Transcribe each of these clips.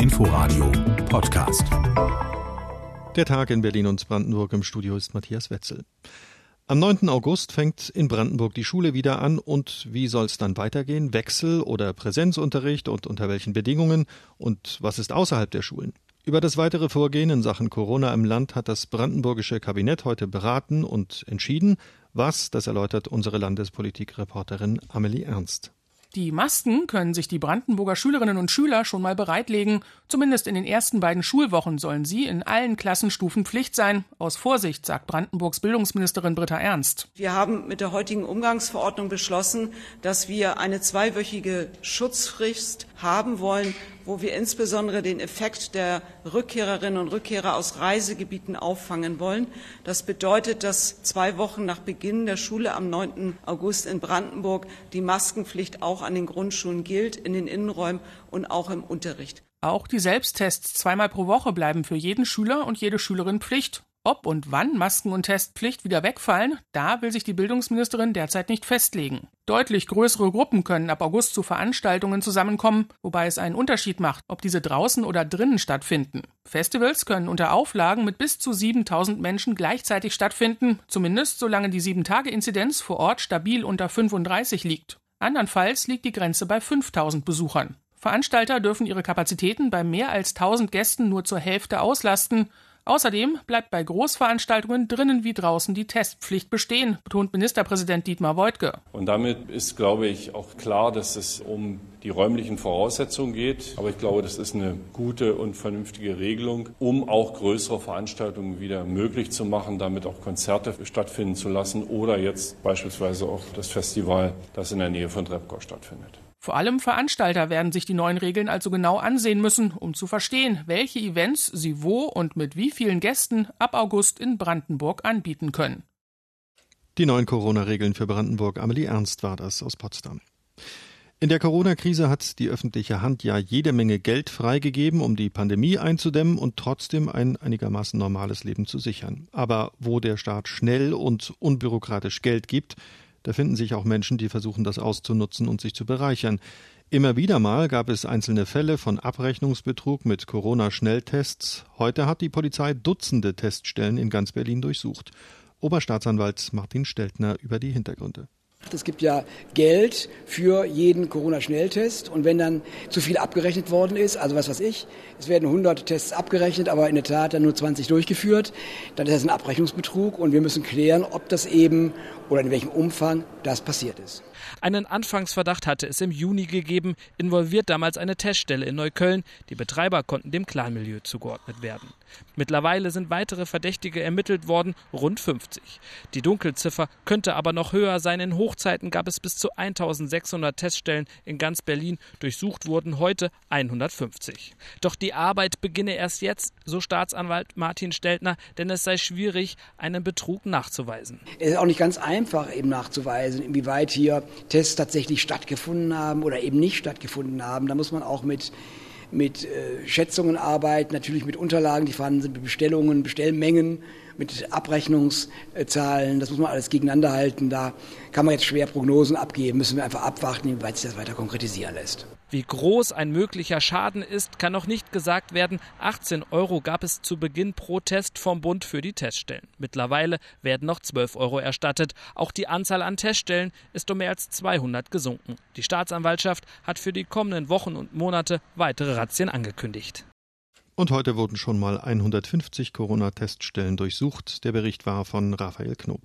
Inforadio Podcast. Der Tag in Berlin und Brandenburg. Im Studio ist Matthias Wetzel. Am 9. August fängt in Brandenburg die Schule wieder an. Und wie soll es dann weitergehen? Wechsel- oder Präsenzunterricht und unter welchen Bedingungen? Und was ist außerhalb der Schulen? Über das weitere Vorgehen in Sachen Corona im Land hat das brandenburgische Kabinett heute beraten und entschieden. Was, das erläutert unsere Landespolitikreporterin Amelie Ernst. Die Masken können sich die Brandenburger Schülerinnen und Schüler schon mal bereitlegen. Zumindest in den ersten beiden Schulwochen sollen sie in allen Klassenstufen Pflicht sein. Aus Vorsicht, sagt Brandenburgs Bildungsministerin Britta Ernst. Wir haben mit der heutigen Umgangsverordnung beschlossen, dass wir eine 2-wöchige Schutzfrist haben wollen, wo wir insbesondere den Effekt der Rückkehrerinnen und Rückkehrer aus Reisegebieten auffangen wollen. Das bedeutet, dass 2 Wochen nach Beginn der Schule am 9. August in Brandenburg die Maskenpflicht auch an den Grundschulen gilt, in den Innenräumen und auch im Unterricht. Auch die Selbsttests 2-mal pro Woche bleiben für jeden Schüler und jede Schülerin Pflicht. Ob und wann Masken- und Testpflicht wieder wegfallen, da will sich die Bildungsministerin derzeit nicht festlegen. Deutlich größere Gruppen können ab August zu Veranstaltungen zusammenkommen, wobei es einen Unterschied macht, ob diese draußen oder drinnen stattfinden. Festivals können unter Auflagen mit bis zu 7.000 Menschen gleichzeitig stattfinden, zumindest solange die 7-Tage-Inzidenz vor Ort stabil unter 35 liegt. Andernfalls liegt die Grenze bei 5.000 Besuchern. Veranstalter dürfen ihre Kapazitäten bei mehr als 1.000 Gästen nur zur Hälfte auslasten. Außerdem bleibt bei Großveranstaltungen drinnen wie draußen die Testpflicht bestehen, betont Ministerpräsident Dietmar Woidke. Und damit ist, glaube ich, auch klar, dass es um die räumlichen Voraussetzungen geht. Aber ich glaube, das ist eine gute und vernünftige Regelung, um auch größere Veranstaltungen wieder möglich zu machen, damit auch Konzerte stattfinden zu lassen oder jetzt beispielsweise auch das Festival, das in der Nähe von Treptow stattfindet. Vor allem Veranstalter werden sich die neuen Regeln also genau ansehen müssen, um zu verstehen, welche Events sie wo und mit wie vielen Gästen ab August in Brandenburg anbieten können. Die neuen Corona-Regeln für Brandenburg. Amelie Ernst war das aus Potsdam. In der Corona-Krise hat die öffentliche Hand ja jede Menge Geld freigegeben, um die Pandemie einzudämmen und trotzdem ein einigermaßen normales Leben zu sichern. Aber wo der Staat schnell und unbürokratisch Geld gibt, da finden sich auch Menschen, die versuchen, das auszunutzen und sich zu bereichern. Immer wieder mal gab es einzelne Fälle von Abrechnungsbetrug mit Corona-Schnelltests. Heute hat die Polizei Dutzende Teststellen in ganz Berlin durchsucht. Oberstaatsanwalt Martin Steltner über die Hintergründe. Es gibt ja Geld für jeden Corona-Schnelltest und wenn dann zu viel abgerechnet worden ist, also was weiß ich, es werden 100 Tests abgerechnet, aber in der Tat dann nur 20 durchgeführt, dann ist das ein Abrechnungsbetrug und wir müssen klären, ob das eben oder in welchem Umfang das passiert ist. Einen Anfangsverdacht hatte es im Juni gegeben, involviert damals eine Teststelle in Neukölln. Die Betreiber konnten dem Clanmilieu zugeordnet werden. Mittlerweile sind weitere Verdächtige ermittelt worden, rund 50. Die Dunkelziffer könnte aber noch höher sein. In Hochzeiten gab es bis zu 1.600 Teststellen in ganz Berlin. Durchsucht wurden heute 150. Doch die Arbeit beginne erst jetzt, so Staatsanwalt Martin Steltner, denn es sei schwierig, einen Betrug nachzuweisen. Es ist auch nicht ganz einfach eben nachzuweisen, inwieweit hier Tests tatsächlich stattgefunden haben oder eben nicht stattgefunden haben. Da muss man auch mit Schätzungen arbeiten, natürlich mit Unterlagen, die vorhanden sind, mit Bestellungen, Bestellmengen, mit Abrechnungszahlen. Das muss man alles gegeneinander halten. Da kann man jetzt schwer Prognosen abgeben. Müssen wir einfach abwarten, inwieweit sich das weiter konkretisieren lässt. Wie groß ein möglicher Schaden ist, kann noch nicht gesagt werden. 18 € gab es zu Beginn pro Test vom Bund für die Teststellen. Mittlerweile werden noch 12 € erstattet. Auch die Anzahl an Teststellen ist um mehr als 200 gesunken. Die Staatsanwaltschaft hat für die kommenden Wochen und Monate weitere Razzien angekündigt. Und heute wurden schon mal 150 Corona-Teststellen durchsucht. Der Bericht war von Raphael Knob.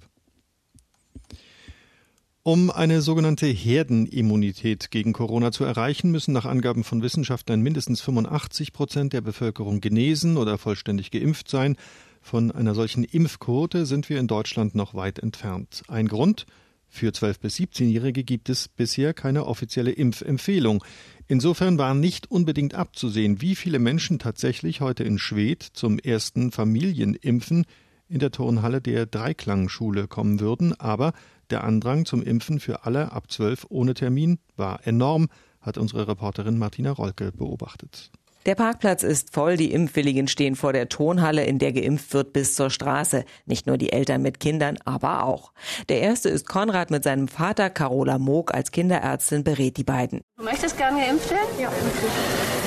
Um eine sogenannte Herdenimmunität gegen Corona zu erreichen, müssen nach Angaben von Wissenschaftlern mindestens 85% der Bevölkerung genesen oder vollständig geimpft sein. Von einer solchen Impfquote sind wir in Deutschland noch weit entfernt. Ein Grund? Für 12- bis 17-Jährige gibt es bisher keine offizielle Impfempfehlung. Insofern war nicht unbedingt abzusehen, wie viele Menschen tatsächlich heute in Schwedt zum ersten Familienimpfen in der Turnhalle der Dreiklangschule kommen würden. Aber der Andrang zum Impfen für alle ab 12 ohne Termin war enorm, hat unsere Reporterin Martina Rolke beobachtet. Der Parkplatz ist voll, die Impfwilligen stehen vor der Turnhalle, in der geimpft wird, bis zur Straße. Nicht nur die Eltern mit Kindern, aber auch. Der erste ist Konrad mit seinem Vater. Carola Moog als Kinderärztin berät die beiden. Du möchtest gerne geimpft werden? Ja.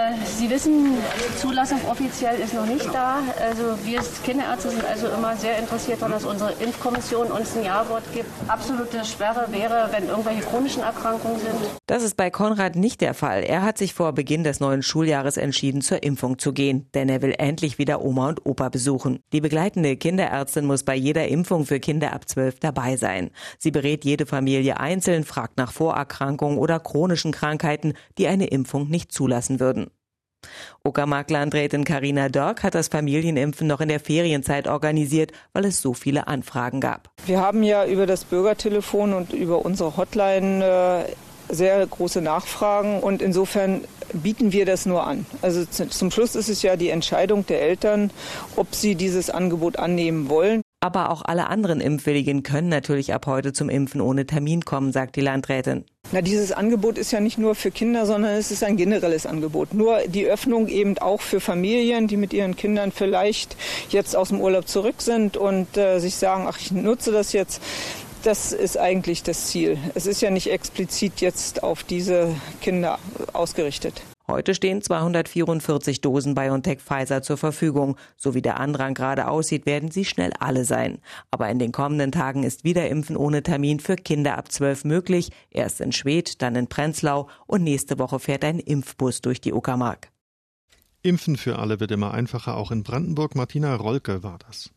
Sie wissen, Zulassung offiziell ist noch nicht da. Also wir Kinderärzte sind also immer sehr interessiert daran, dass unsere Impfkommission uns ein Ja-Wort gibt. Absolute Sperre wäre, wenn irgendwelche chronischen Erkrankungen sind. Das ist bei Konrad nicht der Fall. Er hat sich vor Beginn des neuen Schuljahres entschieden, zur Impfung zu gehen. Denn er will endlich wieder Oma und Opa besuchen. Die begleitende Kinderärztin muss bei jeder Impfung für Kinder ab 12 dabei sein. Sie berät jede Familie einzeln, fragt nach Vorerkrankungen oder chronischen Krankheiten, die eine Impfung nicht zulassen würden. Uckermark-Landrätin Carina Dörk hat das Familienimpfen noch in der Ferienzeit organisiert, weil es so viele Anfragen gab. Wir haben ja über das Bürgertelefon und über unsere Hotline sehr große Nachfragen und insofern bieten wir das nur an. Also zum Schluss ist es ja die Entscheidung der Eltern, ob sie dieses Angebot annehmen wollen. Aber auch alle anderen Impfwilligen können natürlich ab heute zum Impfen ohne Termin kommen, sagt die Landrätin. Dieses Angebot ist ja nicht nur für Kinder, sondern es ist ein generelles Angebot. Nur die Öffnung eben auch für Familien, die mit ihren Kindern vielleicht jetzt aus dem Urlaub zurück sind und sich sagen, ach, ich nutze das jetzt. Das ist eigentlich das Ziel. Es ist ja nicht explizit jetzt auf diese Kinder ausgerichtet. Heute stehen 244 Dosen BioNTech-Pfizer zur Verfügung. So wie der Andrang gerade aussieht, werden sie schnell alle sein. Aber in den kommenden Tagen ist Wiederimpfen ohne Termin für Kinder ab 12 möglich. Erst in Schwedt, dann in Prenzlau und nächste Woche fährt ein Impfbus durch die Uckermark. Impfen für alle wird immer einfacher, auch in Brandenburg. Martina Rolke war das.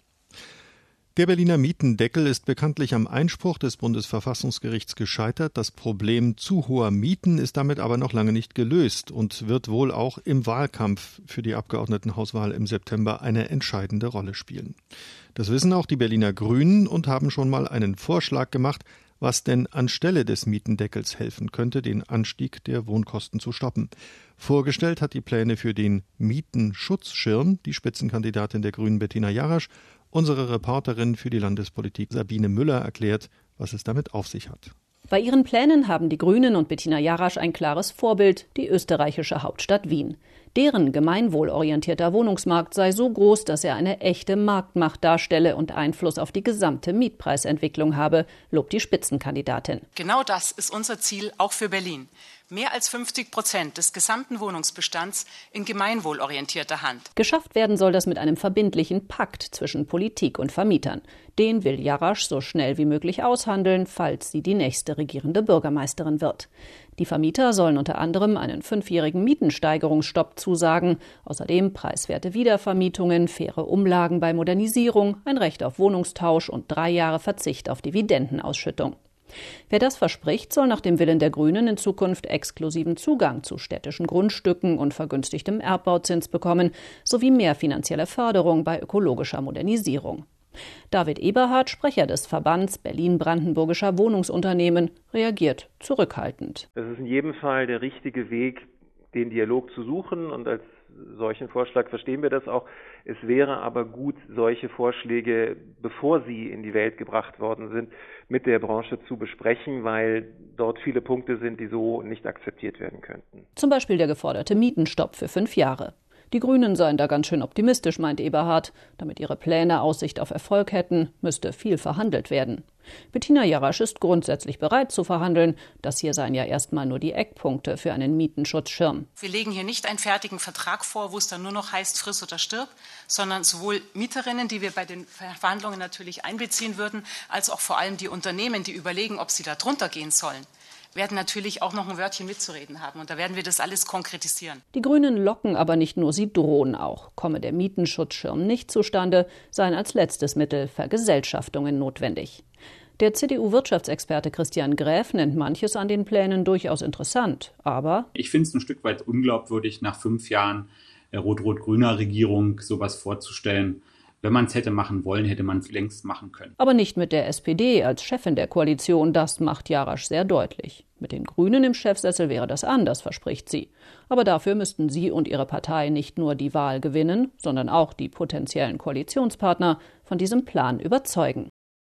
Der Berliner Mietendeckel ist bekanntlich am Einspruch des Bundesverfassungsgerichts gescheitert. Das Problem zu hoher Mieten ist damit aber noch lange nicht gelöst und wird wohl auch im Wahlkampf für die Abgeordnetenhauswahl im September eine entscheidende Rolle spielen. Das wissen auch die Berliner Grünen und haben schon mal einen Vorschlag gemacht, was denn anstelle des Mietendeckels helfen könnte, den Anstieg der Wohnkosten zu stoppen. Vorgestellt hat die Pläne für den Mietenschutzschirm die Spitzenkandidatin der Grünen Bettina Jarasch. Unsere Reporterin für die Landespolitik Sabine Müller erklärt, was es damit auf sich hat. Bei ihren Plänen haben die Grünen und Bettina Jarasch ein klares Vorbild, die österreichische Hauptstadt Wien. Deren gemeinwohlorientierter Wohnungsmarkt sei so groß, dass er eine echte Marktmacht darstelle und Einfluss auf die gesamte Mietpreisentwicklung habe, lobt die Spitzenkandidatin. Genau das ist unser Ziel auch für Berlin. Mehr als 50% des gesamten Wohnungsbestands in gemeinwohlorientierter Hand. Geschafft werden soll das mit einem verbindlichen Pakt zwischen Politik und Vermietern. Den will Jarasch so schnell wie möglich aushandeln, falls sie die nächste regierende Bürgermeisterin wird. Die Vermieter sollen unter anderem einen 5-jährigen Mietensteigerungsstopp zusagen, außerdem preiswerte Wiedervermietungen, faire Umlagen bei Modernisierung, ein Recht auf Wohnungstausch und 3 Jahre Verzicht auf Dividendenausschüttung. Wer das verspricht, soll nach dem Willen der Grünen in Zukunft exklusiven Zugang zu städtischen Grundstücken und vergünstigtem Erbbauzins bekommen, sowie mehr finanzielle Förderung bei ökologischer Modernisierung. David Eberhard, Sprecher des Verbands Berlin-Brandenburgischer Wohnungsunternehmen, reagiert zurückhaltend. Es ist in jedem Fall der richtige Weg, den Dialog zu suchen, und als solchen Vorschlag verstehen wir das auch. Es wäre aber gut, solche Vorschläge, bevor sie in die Welt gebracht worden sind, mit der Branche zu besprechen, weil dort viele Punkte sind, die so nicht akzeptiert werden könnten. Zum Beispiel der geforderte Mietenstopp für 5 Jahre. Die Grünen seien da ganz schön optimistisch, meint Eberhard. Damit ihre Pläne Aussicht auf Erfolg hätten, müsste viel verhandelt werden. Bettina Jarasch ist grundsätzlich bereit zu verhandeln. Das hier seien ja erstmal nur die Eckpunkte für einen Mietenschutzschirm. Wir legen hier nicht einen fertigen Vertrag vor, wo es dann nur noch heißt, friss oder stirb, sondern sowohl Mieterinnen, die wir bei den Verhandlungen natürlich einbeziehen würden, als auch vor allem die Unternehmen, die überlegen, ob sie da drunter gehen sollen, werden natürlich auch noch ein Wörtchen mitzureden haben. Und da werden wir das alles konkretisieren. Die Grünen locken aber nicht nur, sie drohen auch. Komme der Mietenschutzschirm nicht zustande, seien als letztes Mittel Vergesellschaftungen notwendig. Der CDU-Wirtschaftsexperte Christian Gräf nennt manches an den Plänen durchaus interessant. Aber ich finde es ein Stück weit unglaubwürdig, nach 5 Jahren rot-rot-grüner Regierung sowas vorzustellen. Wenn man es hätte machen wollen, hätte man es längst machen können. Aber nicht mit der SPD als Chefin der Koalition, das macht Jarasch sehr deutlich. Mit den Grünen im Chefsessel wäre das anders, verspricht sie. Aber dafür müssten sie und ihre Partei nicht nur die Wahl gewinnen, sondern auch die potenziellen Koalitionspartner von diesem Plan überzeugen.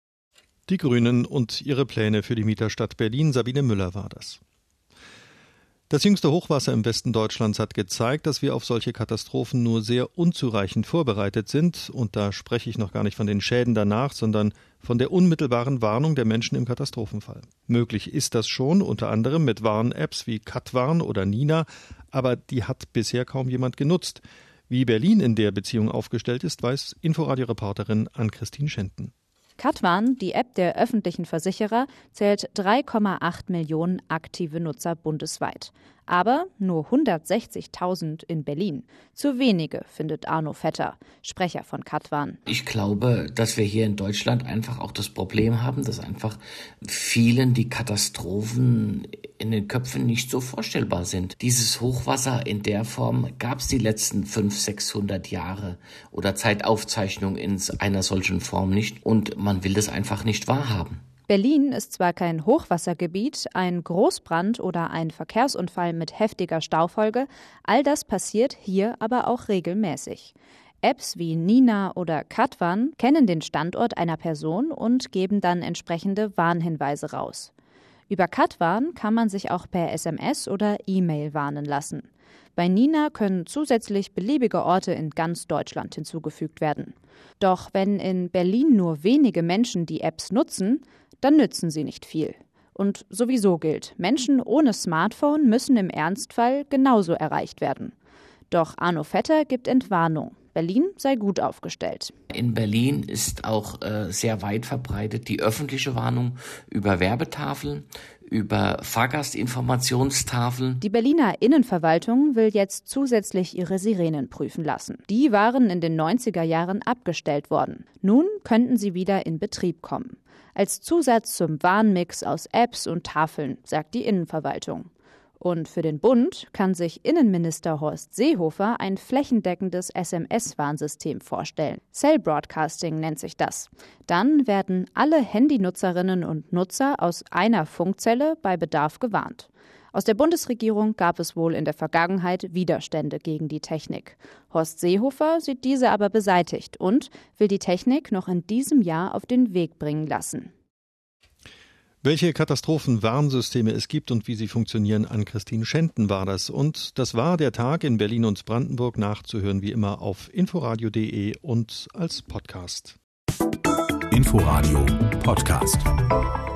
Die Grünen und ihre Pläne für die Mieterstadt Berlin. Sabine Müller war das. Das jüngste Hochwasser im Westen Deutschlands hat gezeigt, dass wir auf solche Katastrophen nur sehr unzureichend vorbereitet sind. Und da spreche ich noch gar nicht von den Schäden danach, sondern von der unmittelbaren Warnung der Menschen im Katastrophenfall. Möglich ist das schon, unter anderem mit Warn-Apps wie Katwarn oder Nina, aber die hat bisher kaum jemand genutzt. Wie Berlin in der Beziehung aufgestellt ist, weiß Inforadio-Reporterin Ann-Christine Schenten. Katwarn, die App der öffentlichen Versicherer, zählt 3,8 Millionen aktive Nutzer bundesweit. Aber nur 160.000 in Berlin. Zu wenige, findet Arno Vetter, Sprecher von Katwarn. Ich glaube, dass wir hier in Deutschland einfach auch das Problem haben, dass einfach vielen die Katastrophen in den Köpfen nicht so vorstellbar sind. Dieses Hochwasser in der Form gab es die letzten 500-600 Jahre oder Zeitaufzeichnung in einer solchen Form nicht. Und man will das einfach nicht wahrhaben. Berlin ist zwar kein Hochwassergebiet, ein Großbrand oder ein Verkehrsunfall mit heftiger Staufolge, all das passiert hier aber auch regelmäßig. Apps wie Nina oder Katwarn kennen den Standort einer Person und geben dann entsprechende Warnhinweise raus. Über Katwarn kann man sich auch per SMS oder E-Mail warnen lassen. Bei Nina können zusätzlich beliebige Orte in ganz Deutschland hinzugefügt werden. Doch wenn in Berlin nur wenige Menschen die Apps nutzen, dann nützen sie nicht viel. Und sowieso gilt, Menschen ohne Smartphone müssen im Ernstfall genauso erreicht werden. Doch Arno Vetter gibt Entwarnung. Berlin sei gut aufgestellt. In Berlin ist auch sehr weit verbreitet die öffentliche Warnung über Werbetafeln, über Fahrgastinformationstafeln. Die Berliner Innenverwaltung will jetzt zusätzlich ihre Sirenen prüfen lassen. Die waren in den 90er Jahren abgestellt worden. Nun könnten sie wieder in Betrieb kommen. Als Zusatz zum Warnmix aus Apps und Tafeln, sagt die Innenverwaltung. Und für den Bund kann sich Innenminister Horst Seehofer ein flächendeckendes SMS-Warnsystem vorstellen. Cell Broadcasting nennt sich das. Dann werden alle Handynutzerinnen und Nutzer aus einer Funkzelle bei Bedarf gewarnt. Aus der Bundesregierung gab es wohl in der Vergangenheit Widerstände gegen die Technik. Horst Seehofer sieht diese aber beseitigt und will die Technik noch in diesem Jahr auf den Weg bringen lassen. Welche Katastrophenwarnsysteme es gibt und wie sie funktionieren, Ann-Christine Schenten war das. Und das war der Tag in Berlin und Brandenburg, nachzuhören wie immer auf inforadio.de und als Podcast. Inforadio Podcast.